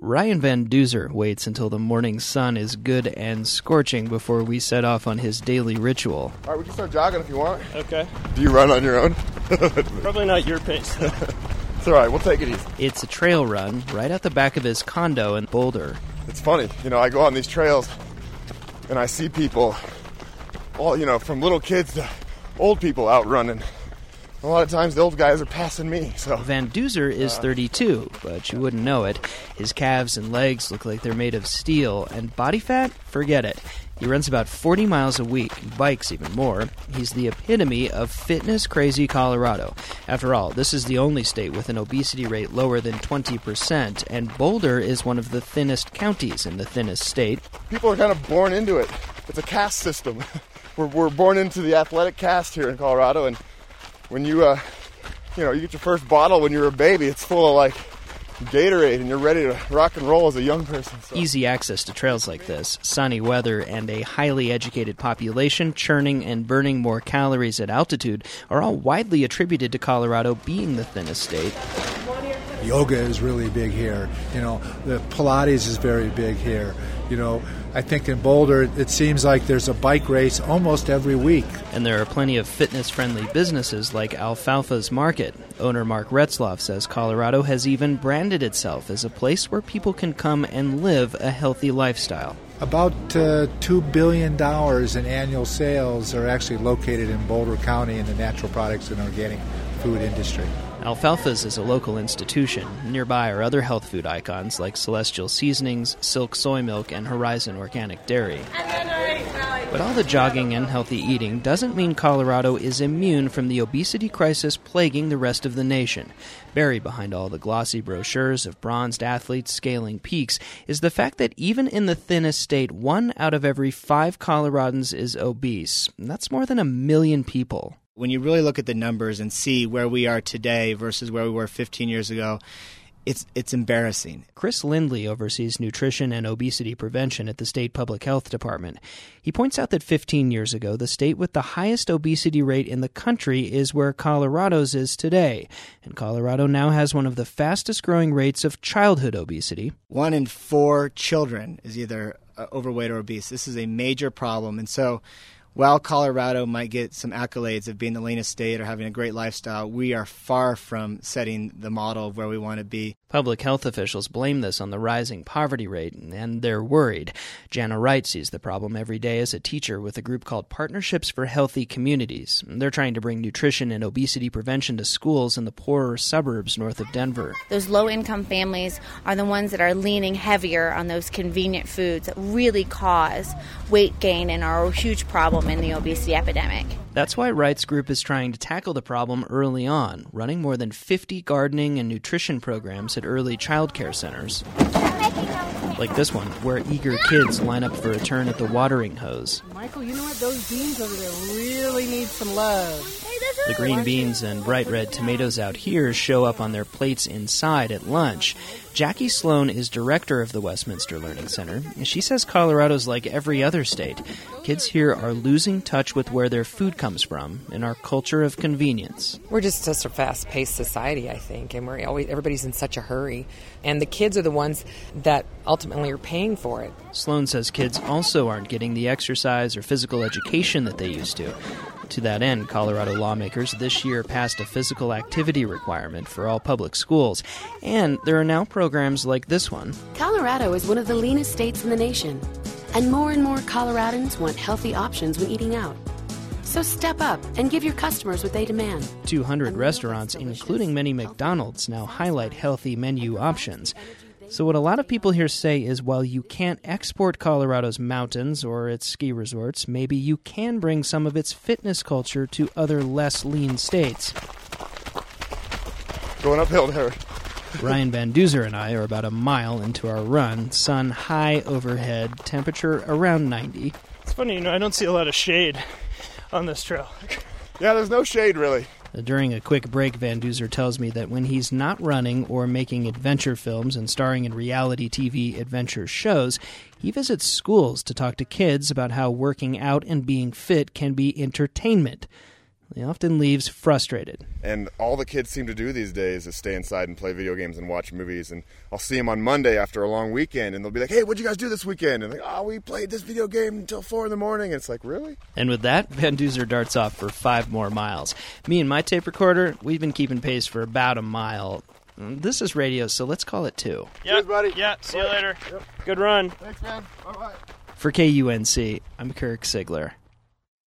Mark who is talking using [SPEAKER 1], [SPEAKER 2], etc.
[SPEAKER 1] Ryan Van Duzer waits until the morning sun is good and scorching before we set off on his daily ritual.
[SPEAKER 2] All right, we can start jogging if you want.
[SPEAKER 3] Okay.
[SPEAKER 2] Do you run on your own?
[SPEAKER 3] Probably not your pace.
[SPEAKER 2] It's all right, we'll take it easy.
[SPEAKER 1] It's a trail run right out the back of his condo in Boulder.
[SPEAKER 2] It's funny, I go on these trails and I see people, all from little kids to old people out running. A lot of times the old guys are passing me. So
[SPEAKER 1] Van Duzer is 32, but you wouldn't know it. His calves and legs look like they're made of steel, and body fat? Forget it. He runs about 40 miles a week, bikes even more. He's the epitome of fitness-crazy Colorado. After all, this is the only state with an obesity rate lower than 20%, and Boulder is one of the thinnest counties in the thinnest state.
[SPEAKER 2] People are kind of born into it. It's a caste system. We're born into the athletic caste here in Colorado, and when you get your first bottle when you're a baby, it's full of Gatorade, and you're ready to rock and roll as a young person. So.
[SPEAKER 1] Easy access to trails like this, sunny weather, and a highly educated population churning and burning more calories at altitude are all widely attributed to Colorado being the thinnest state.
[SPEAKER 4] Yoga is really big here. The Pilates is very big here. I think in Boulder, it seems like there's a bike race almost every week.
[SPEAKER 1] And there are plenty of fitness-friendly businesses like Alfalfa's Market. Owner Mark Retzloff says Colorado has even branded itself as a place where people can come and live a healthy lifestyle.
[SPEAKER 4] About $2 billion in annual sales are actually located in Boulder County in the natural products and organic food industry.
[SPEAKER 1] Alfalfa's is a local institution. Nearby are other health food icons like Celestial Seasonings, Silk Soy Milk, and Horizon Organic Dairy. But all the jogging and healthy eating doesn't mean Colorado is immune from the obesity crisis plaguing the rest of the nation. Buried behind all the glossy brochures of bronzed athletes scaling peaks is the fact that even in the thinnest state, 1 out of every 5 Coloradans is obese. That's more than 1 million people.
[SPEAKER 5] When you really look at the numbers and see where we are today versus where we were 15 years ago, it's embarrassing.
[SPEAKER 1] Chris Lindley oversees nutrition and obesity prevention at the state public health department. He points out that 15 years ago, the state with the highest obesity rate in the country is where Colorado's is today. And Colorado now has one of the fastest growing rates of childhood obesity.
[SPEAKER 5] 1 in 4 children is either overweight or obese. This is a major problem. And so while Colorado might get some accolades of being the leanest state or having a great lifestyle, we are far from setting the model of where we want to be.
[SPEAKER 1] Public health officials blame this on the rising poverty rate, and they're worried. Jana Wright sees the problem every day as a teacher with a group called Partnerships for Healthy Communities. They're trying to bring nutrition and obesity prevention to schools in the poorer suburbs north of Denver.
[SPEAKER 6] Those low-income families are the ones that are leaning heavier on those convenient foods that really cause weight gain and are a huge problem in the obesity epidemic.
[SPEAKER 1] That's why Wright's group is trying to tackle the problem early on, running more than 50 gardening and nutrition programs at early child care centers. Like this one, where eager kids line up for a turn at the watering hose.
[SPEAKER 7] Michael, you know what? Those beans over there really need some love.
[SPEAKER 1] The green beans and bright red tomatoes out here show up on their plates inside at lunch. Jackie Sloan is director of the Westminster Learning Center. She says Colorado's like every other state. Kids here are losing touch with where their food comes from in our culture of convenience.
[SPEAKER 8] We're just such a fast-paced society, I think, and everybody's in such a hurry. And the kids are the ones that ultimately are paying for it.
[SPEAKER 1] Sloan says kids also aren't getting the exercise or physical education that they used to. To that end, Colorado lawmakers this year passed a physical activity requirement for all public schools. And there are now programs like this one.
[SPEAKER 9] Colorado is one of the leanest states in the nation. And more Coloradans want healthy options when eating out. So step up and give your customers what they demand.
[SPEAKER 1] 200 restaurants, including many McDonald's, now highlight healthy menu options. So what a lot of people here say is while you can't export Colorado's mountains or its ski resorts, maybe you can bring some of its fitness culture to other less lean states.
[SPEAKER 2] Going uphill there.
[SPEAKER 1] Ryan Van Duzer and I are about a mile into our run, sun high overhead, temperature around 90.
[SPEAKER 3] It's funny, I don't see a lot of shade on this trail.
[SPEAKER 2] Yeah, there's no shade, really.
[SPEAKER 1] During a quick break, Van Duzer tells me that when he's not running or making adventure films and starring in reality TV adventure shows, he visits schools to talk to kids about how working out and being fit can be entertainment. He often leaves frustrated.
[SPEAKER 2] And all the kids seem to do these days is stay inside and play video games and watch movies. And I'll see them on Monday after a long weekend, and they'll be like, hey, what'd you guys do this weekend? And they're like, we played this video game until 4 in the morning. And it's like, really?
[SPEAKER 1] And with that, Van Duzer darts off for 5 more miles. Me and my tape recorder, we've been keeping pace for about a mile. This is radio, so let's call it 2.
[SPEAKER 3] Yeah,
[SPEAKER 2] Cheers, buddy.
[SPEAKER 3] Yeah, see you later. Yep. Good run.
[SPEAKER 2] Thanks, man. Bye-bye.
[SPEAKER 1] For KUNC, I'm Kirk Sigler.